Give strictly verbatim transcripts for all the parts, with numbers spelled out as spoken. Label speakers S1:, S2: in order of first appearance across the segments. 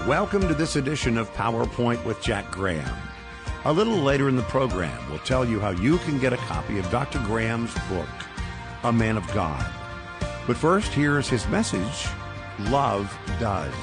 S1: Welcome to this edition of PowerPoint with Jack Graham. A little later in the program, we'll tell you how you can get a copy of Doctor Graham's book, A Man of God. But first, here's his message, Love Does.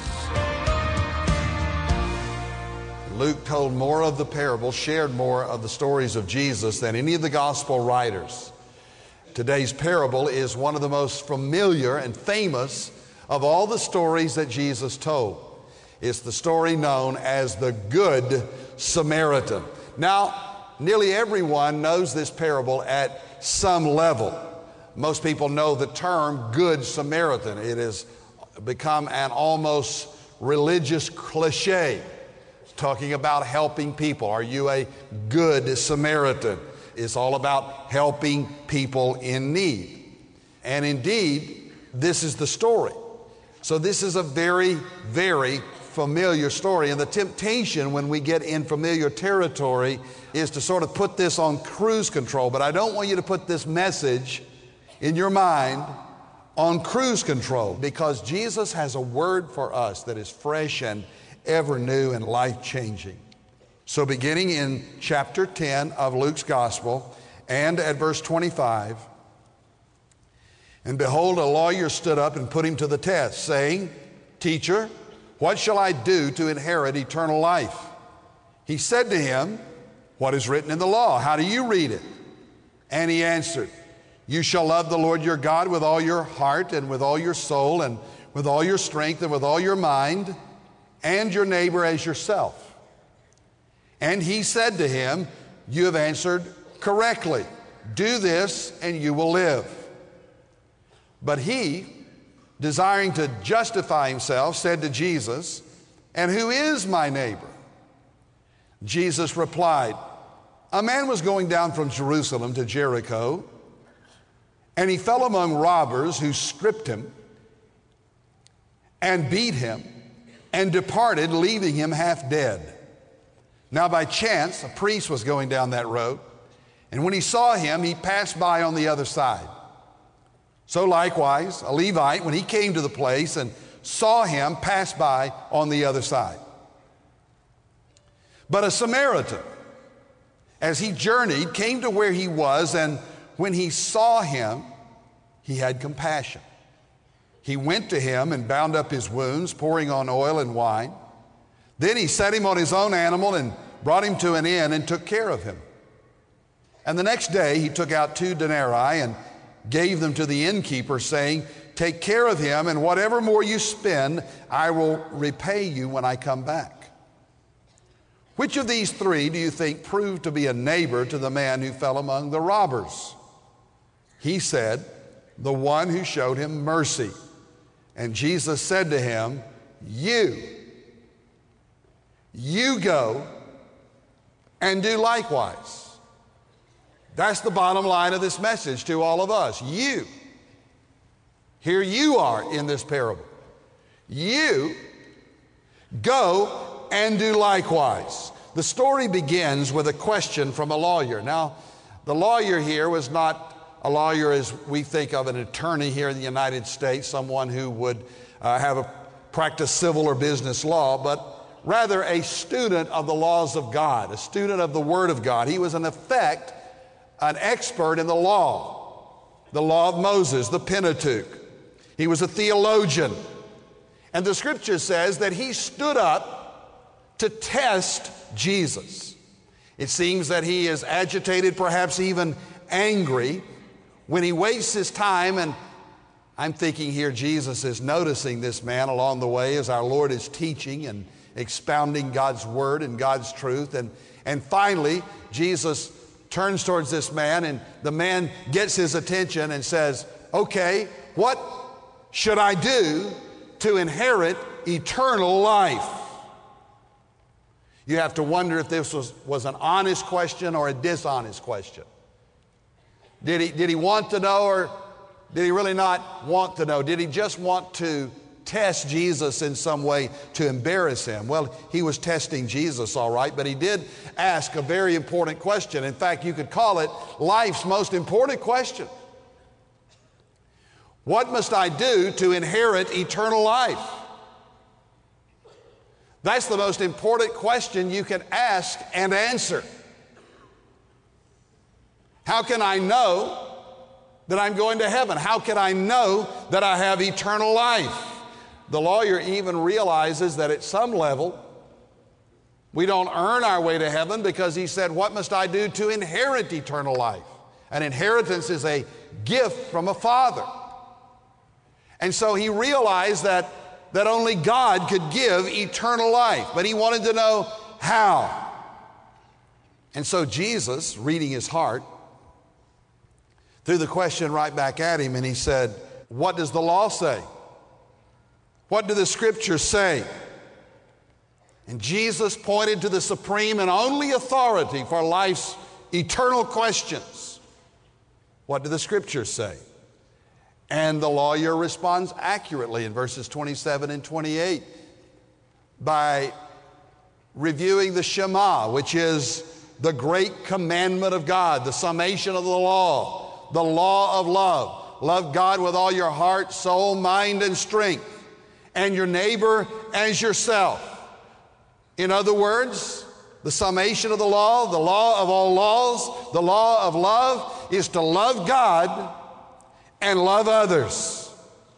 S2: Luke told more of the parable, shared more of the stories of Jesus than any of the gospel writers. Today's parable is one of the most familiar and famous of all the stories that Jesus told. It's the story known as the Good Samaritan. Now, nearly everyone knows this parable at some level. Most people know the term Good Samaritan. It has become an almost religious cliche, talking about helping people. Are you a good Samaritan? It's all about helping people in need. And indeed, this is the story. So this is a very, very familiar story. And the temptation when we get in familiar territory is to sort of put this on cruise control. But I don't want you to put this message in your mind on cruise control, because Jesus has a word for us that is fresh and ever new and life-changing. So beginning in chapter ten of Luke's Gospel and at verse twenty-five, and behold, a lawyer stood up and put him to the test, saying, "Teacher, what shall I do to inherit eternal life?" He said to him, "What is written in the law? How do you read it?" And he answered, "You shall love the Lord your God with all your heart and with all your soul and with all your strength and with all your mind, and your neighbor as yourself." And he said to him, "You have answered correctly. Do this and you will live." But he, desiring to justify himself, said to Jesus, "And who is my neighbor?" Jesus replied, "A man was going down from Jerusalem to Jericho, and he fell among robbers who stripped him and beat him and departed, leaving him half dead. Now by chance, a priest was going down that road, and when he saw him, he passed by on the other side. So likewise, a Levite, when he came to the place and saw him, passed by on the other side. But a Samaritan, as he journeyed, came to where he was, and when he saw him, he had compassion. He went to him and bound up his wounds, pouring on oil and wine. Then he set him on his own animal and brought him to an inn and took care of him. And the next day he took out two denarii and gave them to the innkeeper, saying, "Take care of him, and whatever more you spend, I will repay you when I come back." Which of these three do you think proved to be a neighbor to the man who fell among the robbers? He said, "The one who showed him mercy." And Jesus said to him, You, you go and do likewise." That's the bottom line of this message to all of us. You. Here you are in this parable. You go and do likewise. The story begins with a question from a lawyer. Now, the lawyer here was not a lawyer as we think of an attorney here in the United States, someone who would uh, have a practice civil or business law, but rather a student of the laws of God, a student of the Word of God. He was in effect an expert in the law, the law of Moses, the Pentateuch. He was a theologian. And the scripture says that he stood up to test Jesus. It seems that he is agitated, perhaps even angry, when he wastes his time. And I'm thinking here Jesus is noticing this man along the way as our Lord is teaching and expounding God's word and God's truth. And, and finally, Jesus turns towards this man, and the man gets his attention and says, "Okay, what should I do to inherit eternal life?" You have to wonder if this was, was an honest question or a dishonest question. Did he, did he want to know, or did he really not want to know? Did he just want to test Jesus in some way to embarrass him? Well, he was testing Jesus, all right, but he did ask a very important question. In fact, you could call it life's most important question. What must I do to inherit eternal life? That's the most important question you can ask and answer. How can I know that I'm going to heaven? How can I know that I have eternal life? The lawyer even realizes that at some level, we don't earn our way to heaven, because he said, what must I do to inherit eternal life? An inheritance is a gift from a father. And so he realized that, that only God could give eternal life, but he wanted to know how. And so Jesus, reading his heart, threw the question right back at him, and he said, what does the law say? What do the scriptures say? And Jesus pointed to the supreme and only authority for life's eternal questions. What do the scriptures say? And the lawyer responds accurately in verses twenty-seven and twenty-eight by reviewing the Shema, which is the great commandment of God, the summation of the law, the law of love. Love God with all your heart, soul, mind, and strength, and your neighbor as yourself. In other words, the summation of the law, the law of all laws, the law of love is to love God and love others.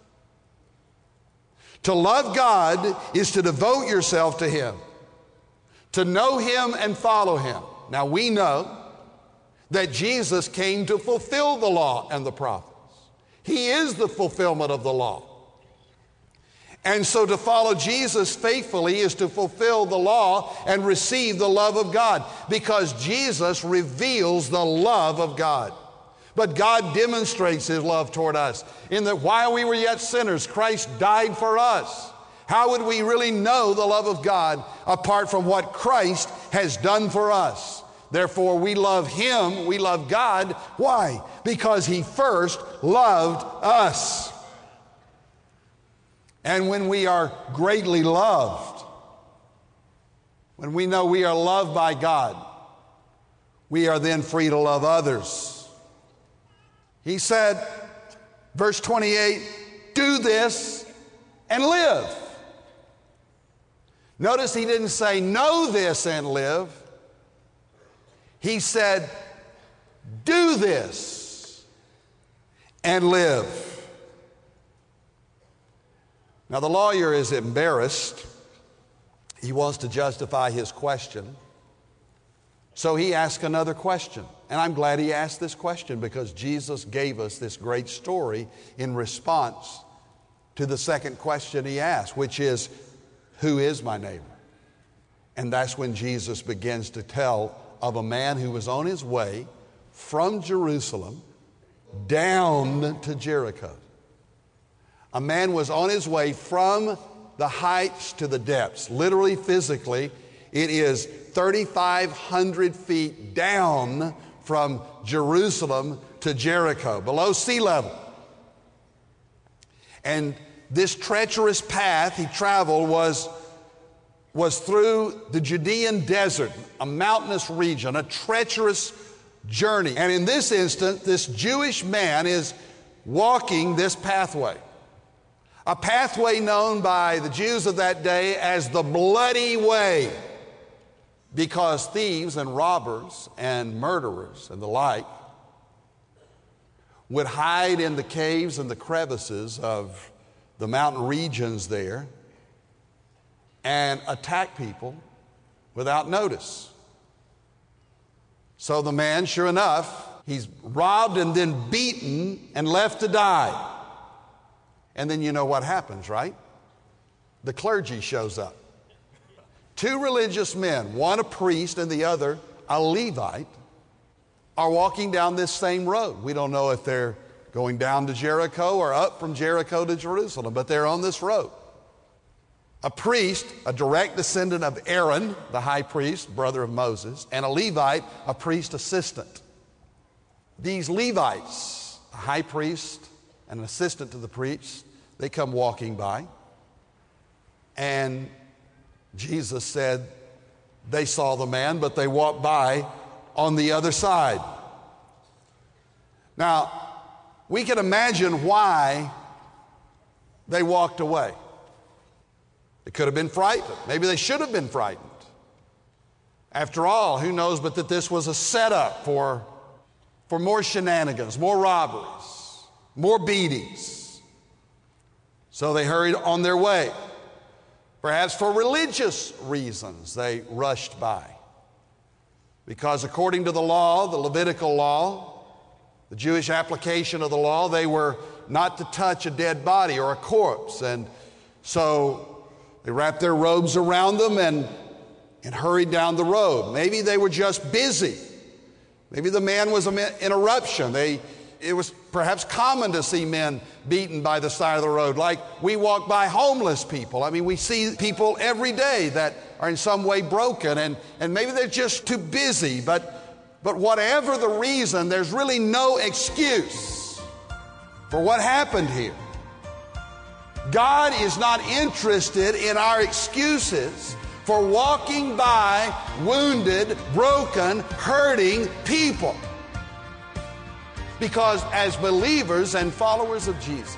S2: To love God is to devote yourself to Him, to know Him and follow Him. Now we know that Jesus came to fulfill the law and the prophets. He is the fulfillment of the law. And so to follow Jesus faithfully is to fulfill the law and receive the love of God, because Jesus reveals the love of God. But God demonstrates His love toward us in that while we were yet sinners, Christ died for us. How would we really know the love of God apart from what Christ has done for us? Therefore, we love Him, we love God. Why? Because He first loved us. And when we are greatly loved, when we know we are loved by God, we are then free to love others. He said, verse twenty-eight, do this and live. Notice he didn't say, know this and live. He said, do this and live. Now the lawyer is embarrassed. He wants to justify his question. So he asks another question. And I'm glad he asked this question, because Jesus gave us this great story in response to the second question he asked, which is, who is my neighbor? And that's when Jesus begins to tell of a man who was on his way from Jerusalem down to Jericho. A man was on his way from the heights to the depths. Literally, physically, it is thirty-five hundred feet down from Jerusalem to Jericho, below sea level. And this treacherous path he traveled was, was through the Judean desert, a mountainous region, a treacherous journey. And in this instance, this Jewish man is walking this pathway. A pathway known by the Jews of that day as the Bloody Way, because thieves and robbers and murderers and the like would hide in the caves and the crevices of the mountain regions there and attack people without notice. So the man, sure enough, he's robbed and then beaten and left to die. And then you know what happens, right? The clergy shows up. Two religious men, one a priest and the other a Levite, are walking down this same road. We don't know if they're going down to Jericho or up from Jericho to Jerusalem, but they're on this road. A priest, a direct descendant of Aaron, the high priest, brother of Moses, and a Levite, a priest assistant. These Levites, a high priest and an assistant to the priest, they come walking by, and Jesus said they saw the man, but they walked by on the other side. Now, we can imagine why they walked away. They could have been frightened. Maybe they should have been frightened. After all, who knows but that this was a setup for, for more shenanigans, more robberies, more beatings. So they hurried on their way. Perhaps for religious reasons they rushed by. Because according to the law, the Levitical law, the Jewish application of the law, they were not to touch a dead body or a corpse. And so they wrapped their robes around them and, and hurried down the road. Maybe they were just busy. Maybe the man was an interruption. They, it was perhaps common to see men beaten by the side of the road, like we walk by homeless people. I mean, we see people every day that are in some way broken, and, and maybe they're just too busy. But, but whatever the reason, there's really no excuse for what happened here. God is not interested in our excuses for walking by wounded, broken, hurting people. Because as believers and followers of Jesus,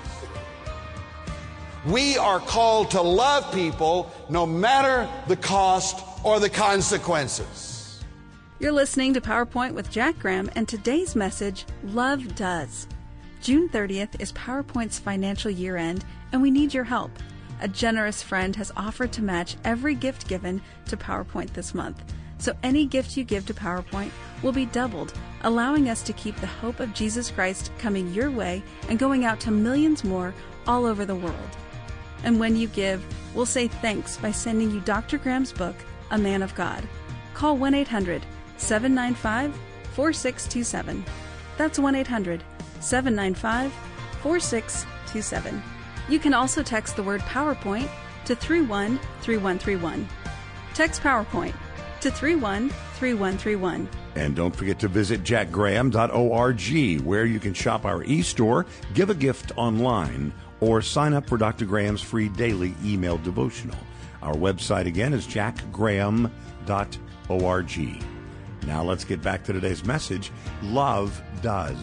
S2: we are called to love people no matter the cost or the consequences.
S3: You're listening to PowerPoint with Jack Graham, and today's message, Love Does. June thirtieth is PowerPoint's financial year end, and we need your help. A generous friend has offered to match every gift given to PowerPoint this month. So any gift you give to PowerPoint will be doubled, allowing us to keep the hope of Jesus Christ coming your way and going out to millions more all over the world. And when you give, we'll say thanks by sending you Doctor Graham's book, A Man of God. Call one eight hundred, seven nine five, four six two seven. That's one eight hundred, seven nine five, four six two seven. You can also text the word PowerPoint to three one three one three one. Text PowerPoint to three one three one three one.
S1: And don't forget to visit jack graham dot org, where you can shop our e-store, give a gift online, or sign up for Doctor Graham's free daily email devotional. Our website again is jack graham dot org. Now let's get back to today's message, Love Does.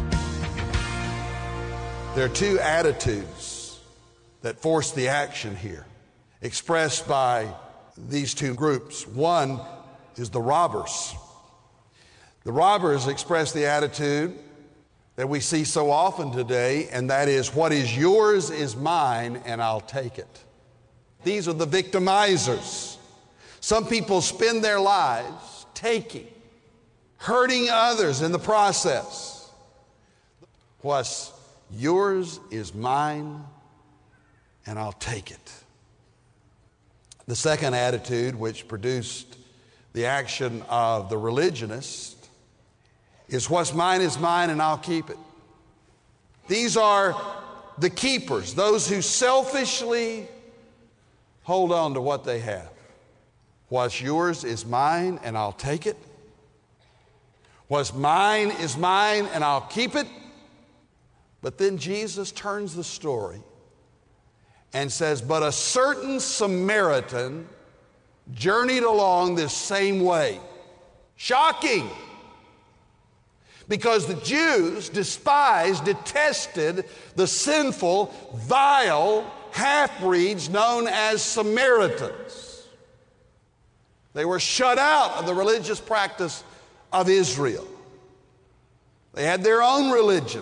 S2: There are two attitudes that force the action here, expressed by these two groups. One is the robbers. The robbers express the attitude that we see so often today, and that is, what is yours is mine, and I'll take it. These are the victimizers. Some people spend their lives taking, hurting others in the process. What's yours is mine, and I'll take it. The second attitude, which produced the action of the religionist, is what's mine is mine and I'll keep it. These are the keepers, those who selfishly hold on to what they have. What's yours is mine and I'll take it. What's mine is mine and I'll keep it. But then Jesus turns the story and says, but a certain Samaritan journeyed along this same way. Shocking! Because the Jews despised, detested the sinful, vile half-breeds known as Samaritans. They were shut out of the religious practice of Israel. They had their own religion.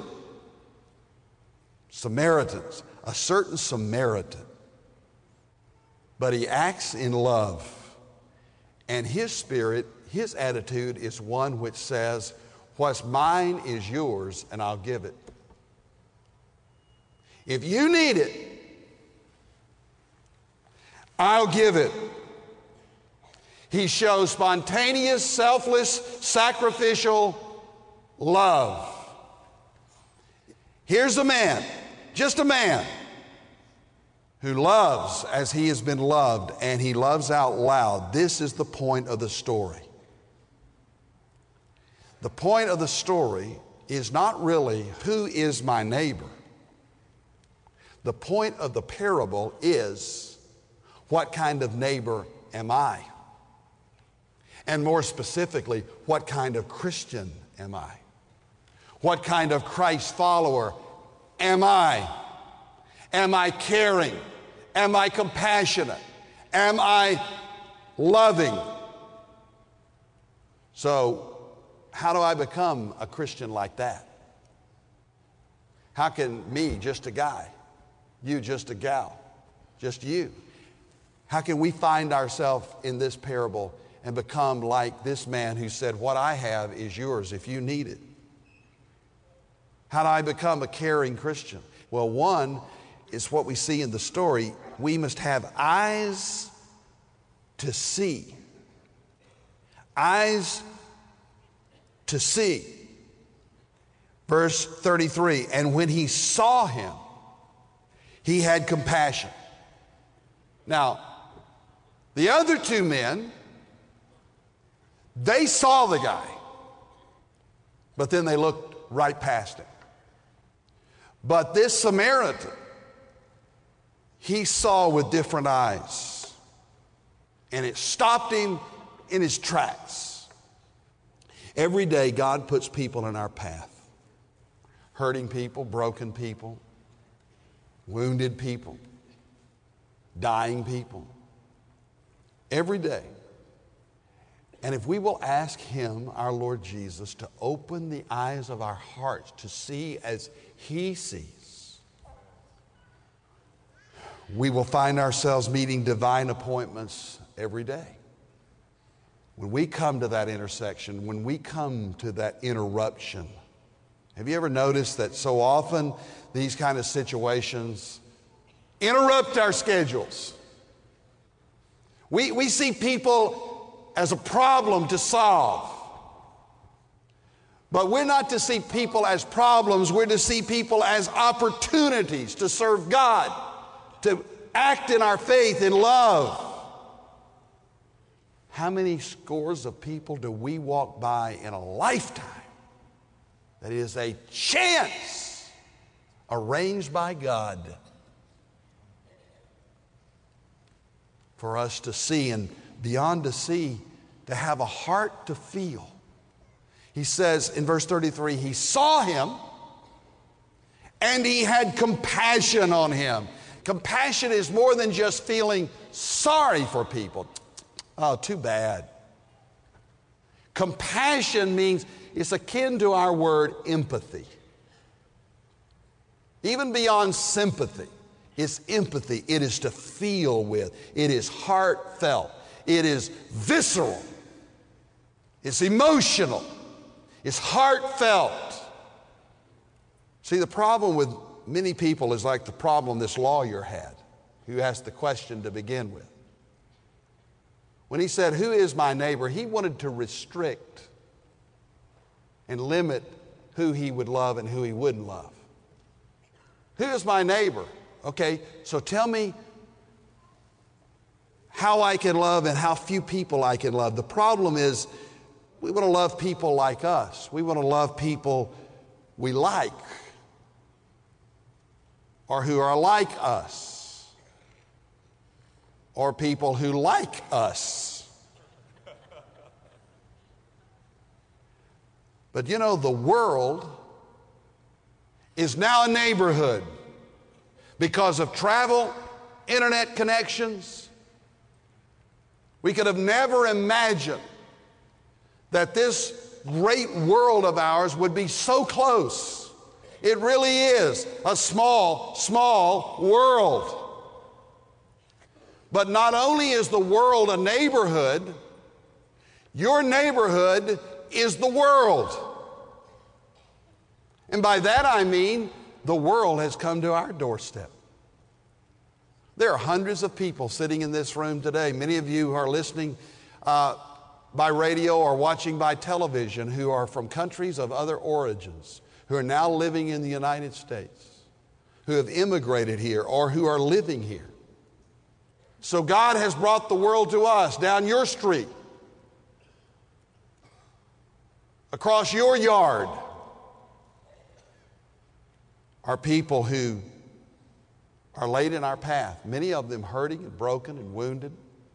S2: Samaritans, a certain Samaritan. But he acts in love. And his spirit, his attitude is one which says, what's mine is yours and I'll give it. If you need it, I'll give it. He shows spontaneous, selfless, sacrificial love. Here's a man, just a man, who loves as he has been loved, and he loves out loud. This is the point of the story. The point of the story is not really who is my neighbor. The point of the parable is what kind of neighbor am I? And more specifically, what kind of Christian am I? What kind of Christ follower am I? Am I caring? Am I compassionate? Am I loving? So, how do I become a Christian like that? How can me, just a guy, you, just a gal, just you, how can we find ourselves in this parable and become like this man who said, what I have is yours if you need it? How do I become a caring Christian? Well, one is what we see in the story. We must have eyes to see. Eyes to see. Verse thirty-three, and when he saw him, he had compassion. Now, the other two men, they saw the guy, but then they looked right past him. But this Samaritan, he saw with different eyes, and it stopped him in his tracks. Every day, God puts people in our path. Hurting people, broken people, wounded people, dying people. Every day. And if we will ask Him, our Lord Jesus, to open the eyes of our hearts to see as He sees, we will find ourselves meeting divine appointments every day. When we come to that intersection, when we come to that interruption, have you ever noticed that so often these kind of situations interrupt our schedules? We, we see people as a problem to solve. But we're not to see people as problems. We're to see people as opportunities to serve God, to act in our faith in love. How many scores of people do we walk by in a lifetime that is a chance arranged by God for us to see, and beyond to see, to have a heart to feel? He says in verse thirty-three, he saw him and he had compassion on him. Compassion is more than just feeling sorry for people. Oh, too bad. Compassion means it's akin to our word empathy. Even beyond sympathy, it's empathy. It is to feel with. It is heartfelt. It is visceral. It's emotional. It's heartfelt. See, the problem with many people is like the problem this lawyer had, who asked the question to begin with. When he said, "Who is my neighbor?" he wanted to restrict and limit who he would love and who he wouldn't love. Who is my neighbor? Okay, so tell me how I can love and how few people I can love. The problem is we want to love people like us. We want to love people we like or who are like us or people who like us. But you know, the world is now a neighborhood because of travel, internet connections. We could have never imagined that this great world of ours would be so close. It really is a small, small world. But not only is the world a neighborhood, your neighborhood is the world. And by that I mean the world has come to our doorstep. There are hundreds of people sitting in this room today. Many of you who are listening uh, by radio or watching by television who are from countries of other origins, who are now living in the United States, who have immigrated here or who are living here. So God has brought the world to us down your street, across your yard, are people who are laid in our path, many of them hurting and broken and wounded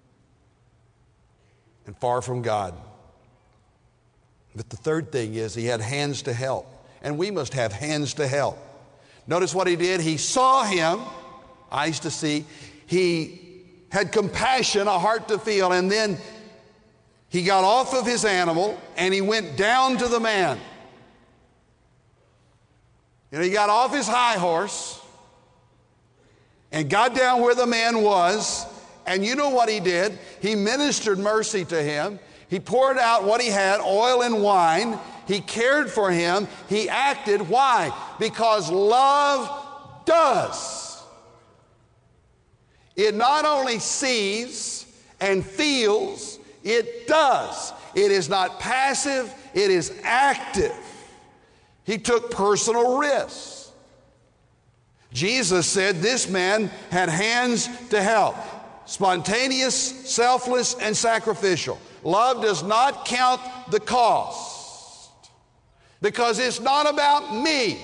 S2: and far from God. But the third thing is he had hands to help, and we must have hands to help. Notice what he did. He saw him, eyes to see. He had compassion, a heart to feel, and then he got off of his animal and he went down to the man. You know, he got off his high horse and got down where the man was, and you know what he did? He ministered mercy to him. He poured out what he had, oil and wine. He cared for him. He acted. Why? Because love does. It not only sees and feels, it does. It is not passive, it is active. He took personal risks. Jesus said this man had hands to help. Spontaneous, selfless, and sacrificial. Love does not count the cost because it's not about me.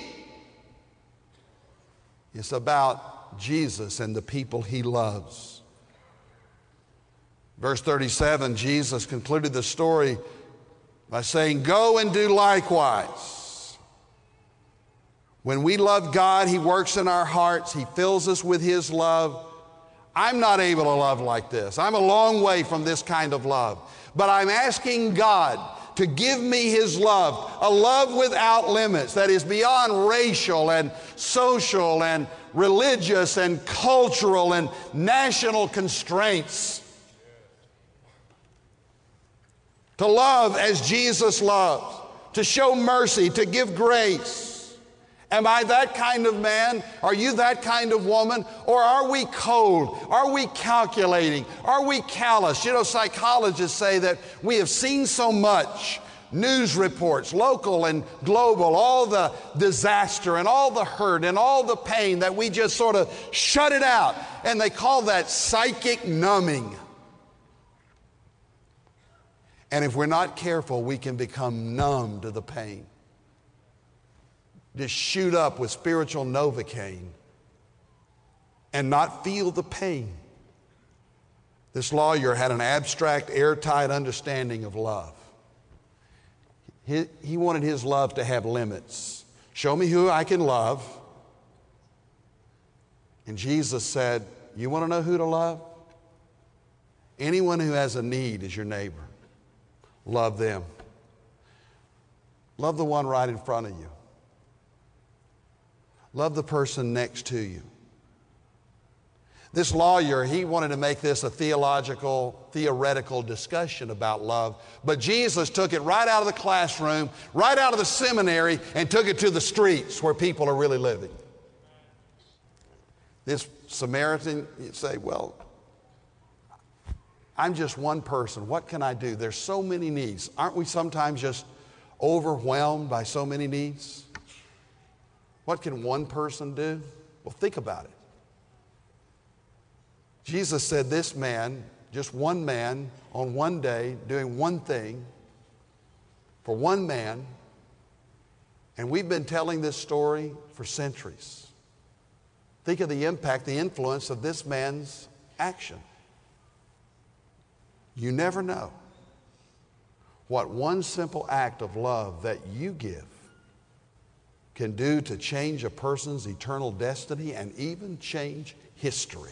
S2: It's about Jesus and the people he loves. Verse thirty-seven, Jesus concluded the story by saying, "Go and do likewise." When we love God, he works in our hearts. He fills us with his love. I'm not able to love like this. I'm a long way from this kind of love. But I'm asking God to give me his love, a love without limits that is beyond racial and social and religious and cultural and national constraints. To love as Jesus loves, to show mercy, to give grace. Am I that kind of man? Are you that kind of woman? Or are we cold? Are we calculating? Are we callous? You know, psychologists say that we have seen so much, news reports, local and global, all the disaster and all the hurt and all the pain, that we just sort of shut it out. And they call that psychic numbing. And if we're not careful, we can become numb to the pain. Just shoot up with spiritual Novocaine and not feel the pain. This lawyer had an abstract, airtight understanding of love. He, he wanted his love to have limits. Show me who I can love. And Jesus said, you want to know who to love? Anyone who has a need is your neighbor. Love them. Love the one right in front of you. Love the person next to you. This lawyer, he wanted to make this a theological, theoretical discussion about love, but Jesus took it right out of the classroom, right out of the seminary, and took it to the streets where people are really living. This Samaritan, you'd say, well, I'm just one person. What can I do? There's so many needs. Aren't we sometimes just overwhelmed by so many needs? What can one person do? Well, think about it. Jesus said this man, just one man, on one day, doing one thing for one man, and we've been telling this story for centuries. Think of the impact, the influence of this man's action. You never know what one simple act of love that you give can do to change a person's eternal destiny and even change history.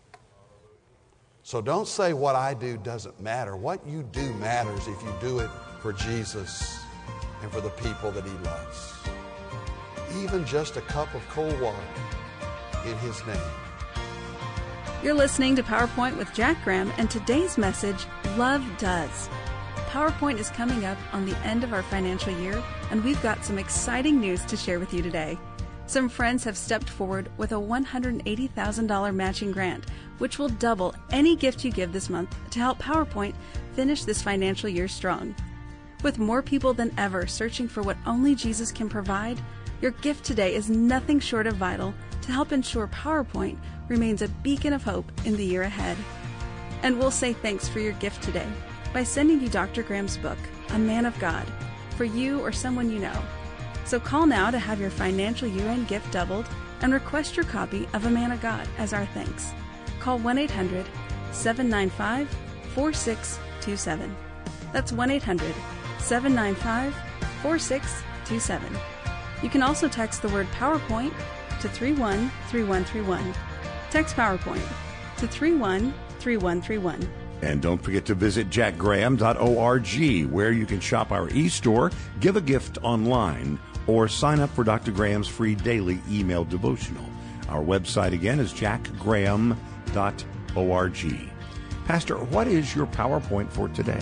S2: So don't say what I do doesn't matter. What you do matters if you do it for Jesus and for the people that he loves. Even just a cup of cold water in his name.
S3: You're listening to PowerPoint with Jack Graham, and today's message, Love Does. PowerPoint is coming up on the end of our financial year, and we've got some exciting news to share with you today. Some friends have stepped forward with a one hundred eighty thousand dollars matching grant, which will double any gift you give this month to help PowerPoint finish this financial year strong. With more people than ever searching for what only Jesus can provide, your gift today is nothing short of vital to help ensure PowerPoint remains a beacon of hope in the year ahead. And we'll say thanks for your gift today by sending you Doctor Graham's book, A Man of God, for you or someone you know. So call now to have your financial year-end gift doubled and request your copy of A Man of God as our thanks. Call one eight hundred seven nine five four six two seven. That's one eight hundred seven nine five four six two seven. You can also text the word PowerPoint to three one three one three one. Text PowerPoint to three one three one three one. three one three one.
S1: And don't forget to visit jack graham dot org, where you can shop our e-store, give a gift online, or sign up for Doctor Graham's free daily email devotional. Our website again is jack graham dot org. Pastor, what is your PowerPoint for today?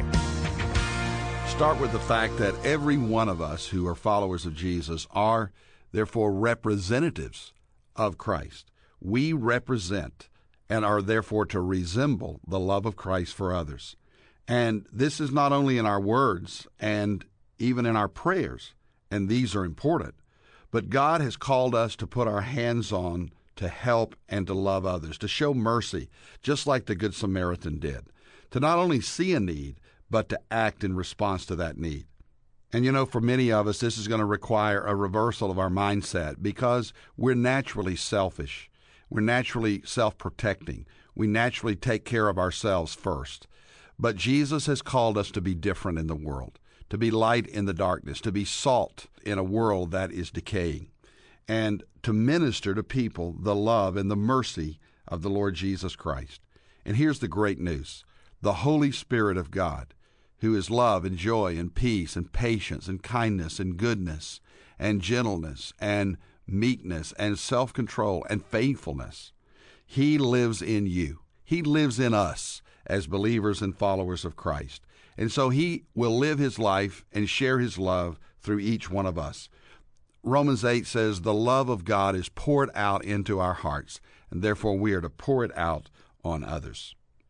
S2: Start with the fact that every one of us who are followers of Jesus are, therefore, representatives of Christ. We represent and are therefore to resemble the love of Christ for others. And this is not only in our words and even in our prayers, and these are important, but God has called us to put our hands on to help and to love others, to show mercy, just like the Good Samaritan did, to not only see a need, but to act in response to that need. And you know, for many of us, this is going to require a reversal of our mindset because we're naturally selfish. We're naturally self-protecting. We naturally take care of ourselves first. But Jesus has called us to be different in the world, to be light in the darkness, to be salt in a world that is decaying, and to minister to people the love and the mercy of the Lord Jesus Christ. And here's the great news. The Holy Spirit of God, who is love and joy and peace and patience and kindness and goodness and gentleness and meekness and self-control and faithfulness, He lives in you. He lives in us as believers and followers of Christ. And so He will live His life and share His love through each one of us. Romans eight says the love of God is poured out into our hearts, and therefore we are to pour it out on others.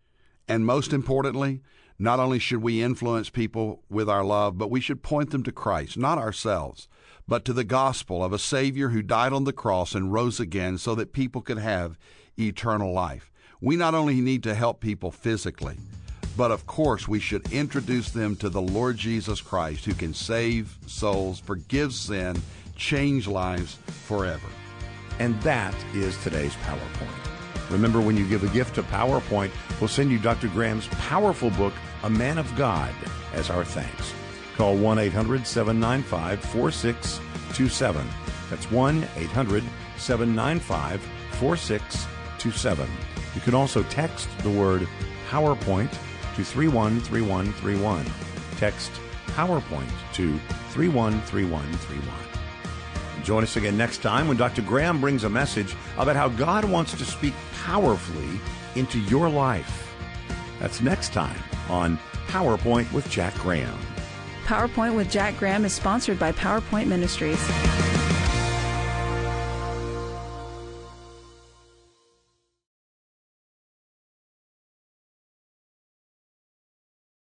S2: And most importantly, not only should we influence people with our love, but we should point them to Christ, not ourselves, but to the gospel of a Savior who died on the cross and rose again so that people could have eternal life. We not only need to help people physically, but of course we should introduce them to the Lord Jesus Christ, who can save souls, forgive sin, change lives forever.
S1: And that is today's PowerPoint. Remember, when you give a gift to PowerPoint, we'll send you Doctor Graham's powerful book, A Man of God, as our thanks. Call one eight hundred seven nine five four six two seven. That's one eight hundred seven nine five four six two seven. You can also text the word PowerPoint to three one three one three one. Text PowerPoint to three one three one three one. Join us again next time when Doctor Graham brings a message about how God wants to speak powerfully into your life. That's next time on PowerPoint with Jack Graham.
S3: PowerPoint with Jack Graham is sponsored by PowerPoint Ministries.